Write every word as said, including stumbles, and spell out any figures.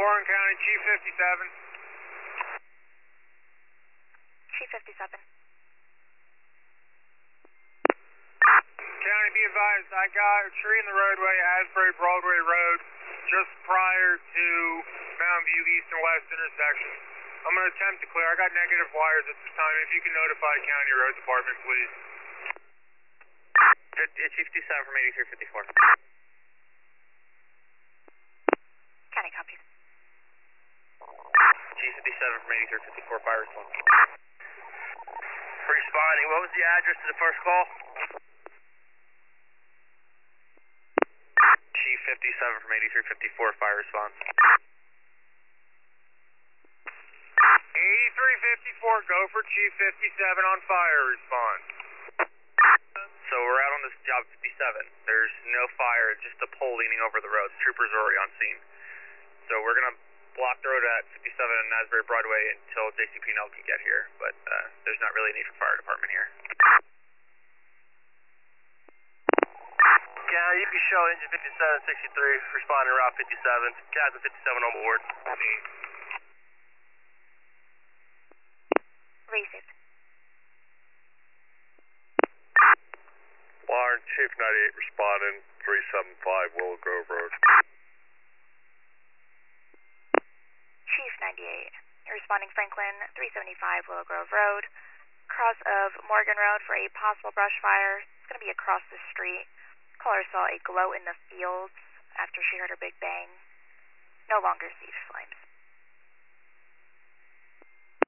Warren County, Chief fifty-seven. Chief fifty-seven. County, be advised, I got a tree in the roadway, Asbury Broadway Road, just prior to Mountain View East and West intersection. I'm going to attempt to clear. I got negative wires at this time. If you can notify County Road Department, please. Chief fifty-seven from eighty-three fifty-four. County copies. Chief fifty-seven from eighty-three fifty-four, fire response. Responding, what was the address to the first call? Chief fifty-seven from eighty-three fifty-four, fire response. eighty-three fifty-four, go for Chief fifty-seven on fire response. So we're out on this job fifty-seven. There's no fire, it's just a pole leaning over the road. The troopers are already on scene. So we're going to block the road at fifty-seven and Asbury Broadway until J C P and L can get here, but uh, there's not really a need for fire department here. Yeah, you can show engine fifty-seven sixty-three responding route fifty-seven. Captain fifty-seven on board. Received. Warren, Chief ninety-eight responding, three seventy-five Willow Grove Road. Chief ninety-eight. You're responding Franklin, three seventy-five Willow Grove Road. Cross of Morgan Road for a possible brush fire. It's going to be across the street. Caller saw a glow in the fields after she heard a big bang. No longer sees flames.